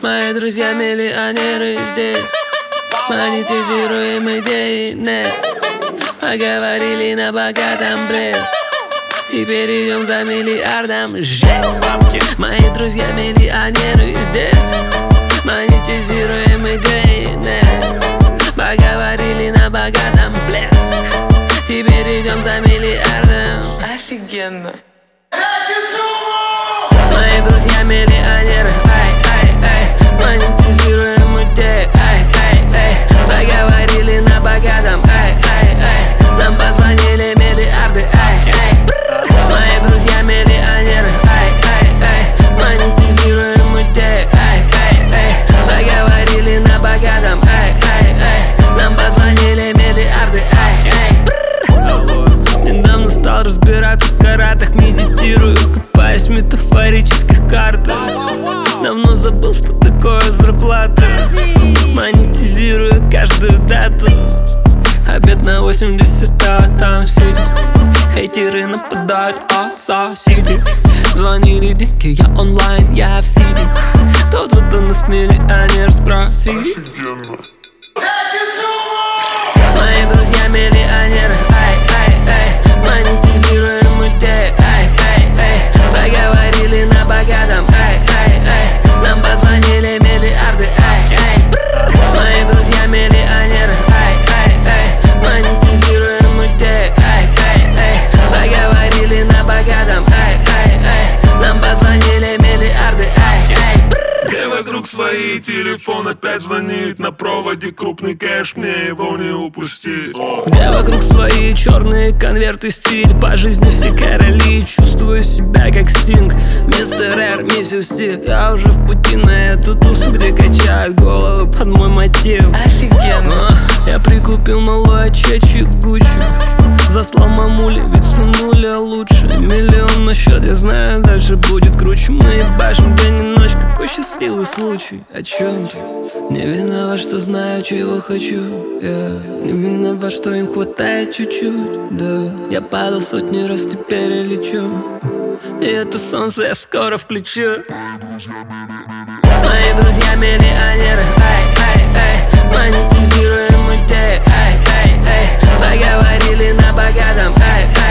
Мои друзья миллионеры здесь. Монетизируем идеи, нет. Поговорили на богатом блеск. Теперь идем за миллиардом, жесть. Мои друзья миллионеры здесь. Монетизируем идеи, нет. Поговорили на богатом блеск. Теперь идем за миллиардом. Офигенно. Мои друзья миллионеры, монетизируем идеи, поговорили на богатом, нам позвонили миллиарды, мои друзья миллионеры, монетизируем идеи, поговорили на богатом, нам позвонили миллиарды. Недавно стал разбираться в каратах, медитирую, копаясь в метафорических картах. Давно забыл, что такое зарплата. Монетизирую каждую дату. Обед на 80, а там сидит. Хейтеры нападают от соседей. Звонили деньги, я онлайн, я в сити. Кто-то до нас миллионер, спроси. Мои друзья миллионеры, монетизируем идеи, поговорили на богатом, нам позвонили миллиарды, мои друзья миллионеры, монетизируем идеи, поговорили на богатом, нам позвонили миллиарды. Где вокруг свои, телефон опять звонит. На проводе крупный кэш, мне его не упустить. Где вокруг свои черные конверты, стиль. По жизни все короли, чувствую себя как Стинг. Мистер Р, миссис Ти. Я уже в пути на эту тусу, где качают голову под мой мотив. Офигенно. Я прикупил малую чечи Гуччи. Заслал мамуле, ведь сынуля лучше. Миллион на счет, я знаю, дальше будет круче. Мы ебашим день и ночь, какой счастливый случай. О чем ты? Не виноват, что знаю, чего хочу. Не виноват, что им хватает чуть-чуть. Да, я падал сотни раз, теперь я лечу. И это солнце я скоро включу. Мои друзья миллионеры, монетизируем идеи, поговорили на богатом,